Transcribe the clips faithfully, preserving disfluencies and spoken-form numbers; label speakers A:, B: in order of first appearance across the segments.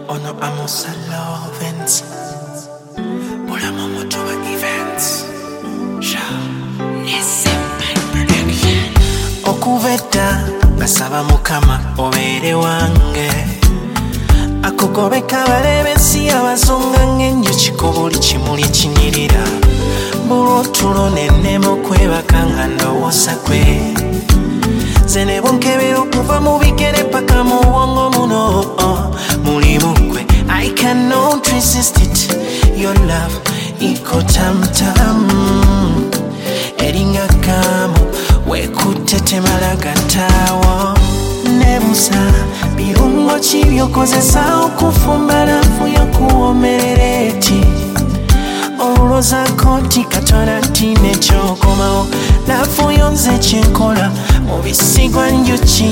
A: ono amusa lovens Bula momoto wa events Sha Okuveta Basaba mukama obere wange Akugobeka balebesi abazunga ng'enjuki ku buli kimuli ekinyirira Bulutulo n'ennemo kwebaka nga ndowooza gwe Nze ne bunkebera okuva mu bigere paka mu bwongo muno mulimu gwe I cannot resist it Your love iko tamtam Eringa kamu wekutte temalagatawo Nebuza birungo ki byokozesa okufumba lafu y'okuwomerera eti Olulozako nti Katonda nti nekyokomawo lafu yo nze kyenkola mu bisigwa njuki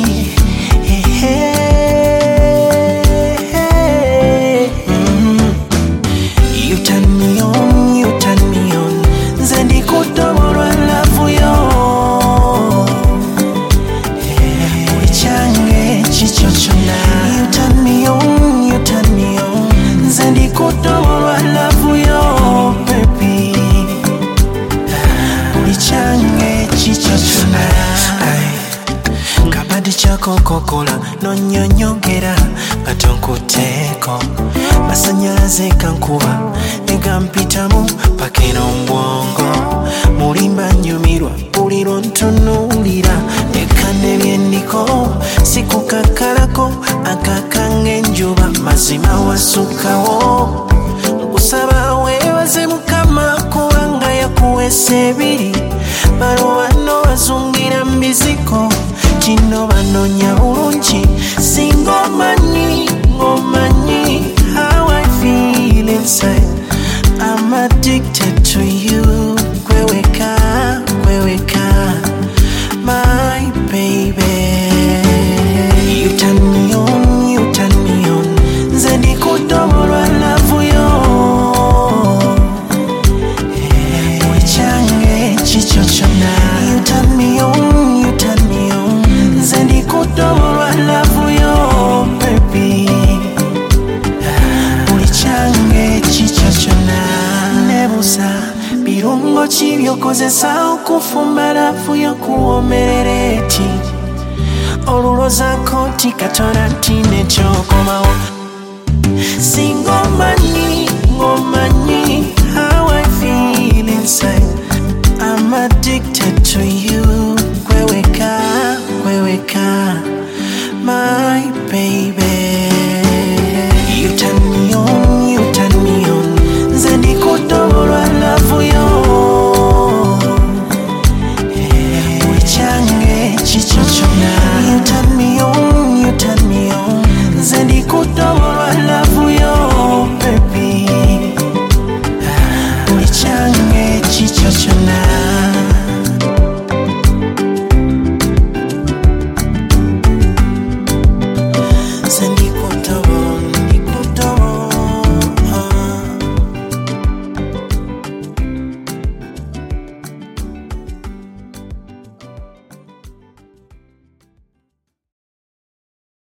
A: You turn me on, you turn me on Nze ndikuddobo lwa lafu yo buli kyange kikyo kyonna You turn me on, you turn me on Nze ndikuddobo lwa lafu yo baby buli kyange kikyo kyonna Kabadi chako kokola nonyonyogera nga tonkuteeko Masanyalaze kankuba negampitamu paka eno mbwongo Mulimba nyumirwa buli lwontunuulira Nekane byendiko sikukakalako akakange enjuba mazima wasukawo Nkusaba weebaze Mukama kubanga yakuweesa ebiri Bano bano bazungira mbiziko Kino banoonya bulungi singa omanyi omanyi how I feel inside I'm addicted to you Kweweka, kweweka My baby You turn me on, you turn me on Nze ndikuddobo lwa lafu yo buli kyange kikyo kyonna You turn me on, you turn me on Nze ndikuddobo lwa lafu yo baby buli kyange kikyo kyonna Nebuza birungo ki byokozesa okufumba lafu y'okuwomerera eti Olulozako nti Katonda nti nekyokola